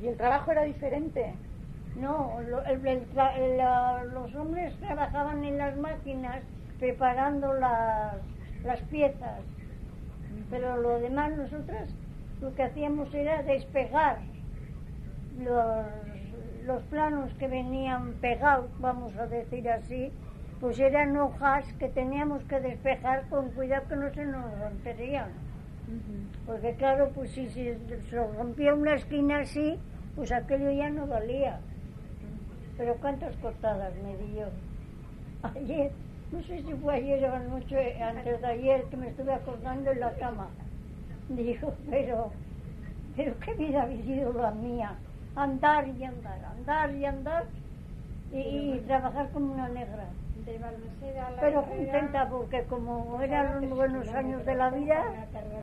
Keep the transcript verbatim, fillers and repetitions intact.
¿Y el trabajo era diferente? No, lo, el, el, el, la, los hombres trabajaban en las máquinas preparando las, las piezas, pero lo demás nosotras lo que hacíamos era despegar los, los planos que venían pegados, vamos a decir así, pues eran hojas que teníamos que despejar con cuidado que no se nos romperían. Uh-huh. Porque claro, pues si, si se rompía una esquina así, pues aquello ya no valía. Pero cuántas cortadas me di yo. Ayer, no sé si fue ayer o anoche, antes de ayer, que me estuve acordando en la cama. Digo, pero, pero qué vida ha sido la mía. Andar y andar, andar y andar y, y trabajar como una negra. Pero contenta porque como eran los buenos años de la vida,